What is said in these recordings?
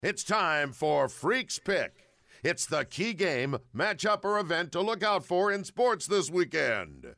It's time for Freaks Pick. It's the key game, matchup, or event to look out for in sports this weekend.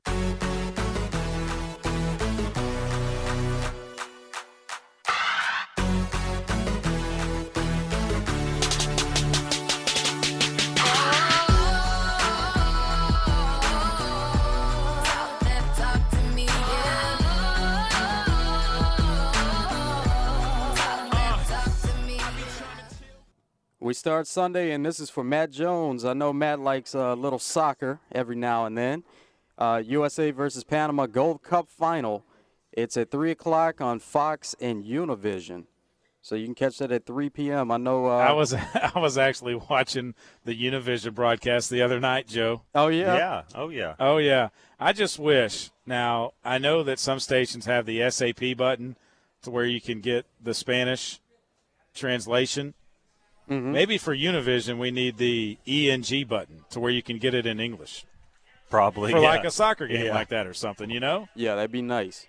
We start Sunday, and this is for Matt Jones. I know Matt likes a little soccer every now and then. USA versus Panama Gold Cup final. It's at 3 o'clock on Fox and Univision. So you can catch that at 3 p.m. I know. I was actually watching the Univision broadcast the other night, Joe. Oh, yeah? Yeah. Oh, yeah. Oh, yeah. I just wish. Now, I know that some stations have the SAP button to where you can get the Spanish translation. Mm-hmm. Maybe for Univision, we need the ENG button to where you can get it in English. Probably. For yeah. like a soccer game like that or something, you know? Yeah, that'd be nice.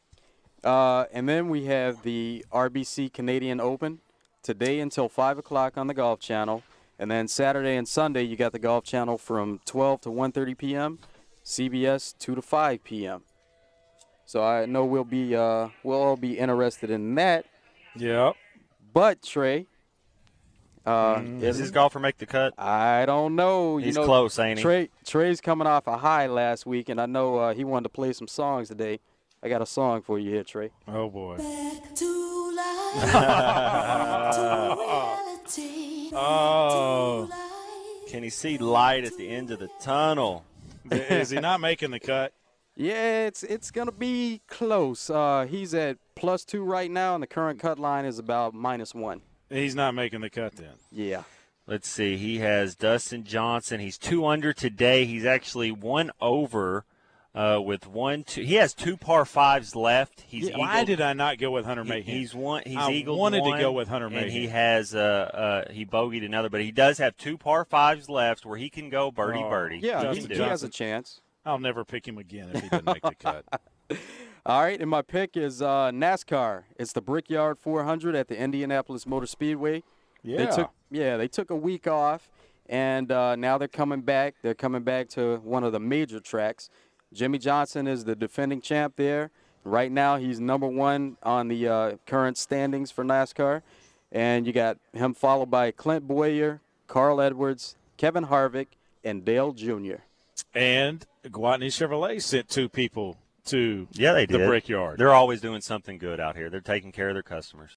And then we have the RBC Canadian Open today until 5 o'clock on the Golf Channel. And then Saturday and Sunday, you got the Golf Channel from 12 to 1:30 p.m., CBS 2 to 5 p.m. So I know we'll all be interested in that. Yep. But, Trey, does his golfer make the cut? I don't know. He's close, ain't he? Trey's coming off a high last week, and I know he wanted to play some songs today. I got a song for you here, Trey. Oh, boy. Back to life, to reality, Oh. to life. Can he see light at the end of the tunnel? Is he not making the cut? Yeah, it's going to be close. He's at +2 right now, and the current cut line is about -1. He's not making the cut then. Yeah. Let's see. He has Dustin Johnson. He's 2 under today. He's actually 1 over with 1, 2. He has 2 par 5s left. He's Why did I not go with Hunter Mayhem? He's I eagled wanted one, to go with Hunter Mayhem. and he has he bogeyed another, but he does have 2 par 5s left where he can go birdie. Yeah, Justin he has a chance. I'll never pick him again if he didn't make the cut. All right, and my pick is NASCAR. It's the Brickyard 400 at the Indianapolis Motor Speedway. They took a week off, and now they're coming back. They're coming back to one of the major tracks. Jimmy Johnson is the defending champ there. Right now, he's number 1 on the current standings for NASCAR. And you got him followed by Clint Boyer, Carl Edwards, Kevin Harvick, and Dale Jr. And Gwatney Chevrolet sent 2 people to they the did. Brickyard. They're always doing something good out here. They're taking care of their customers.